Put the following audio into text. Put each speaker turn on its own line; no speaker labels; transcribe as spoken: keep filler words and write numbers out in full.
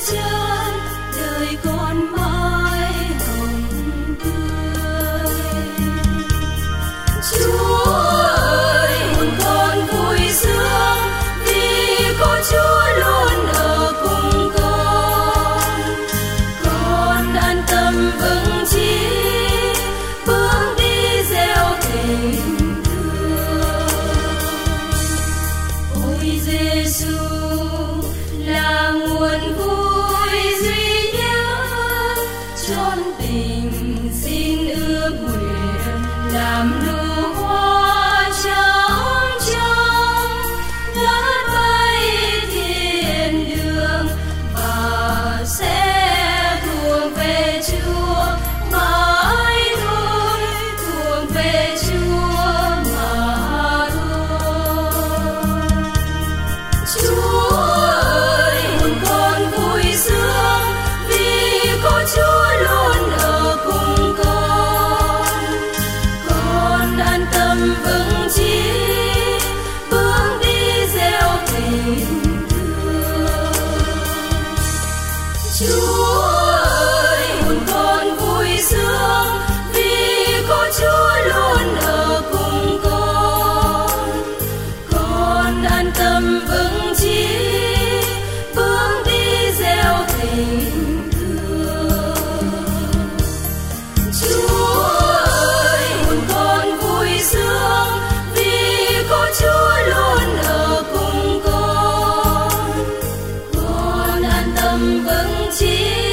chân, đời con mãi hồng tươi. Chúa ơi, hồn con vui sướng vì có Chúa luôn ở cùng con. Con an tâm vững chí bước đi gieo tình thương. Ôi Giêsu là nguồn vui duy nhất, chốn tình xin ước nguyện làm nụ hoa trong trong ngát bay thiên đường, và sẽ thuộc về Chúa mãi thôi, thuộc về Chúa mà thôi. Chúa ơi, hồn con vui sướng vì có Chúa luôn ở cùng con. Con an tâm vững chí bước đi gieo tình thương. Chúa ơi, hồn con vui sướng vì có Chúa luôn ở cùng con. Con an tâm vững chí bước đi gieo tình thương. Chúa ơi, hồn con vui sướng vì có Chúa luôn ở cùng con. Con an tâm vững chí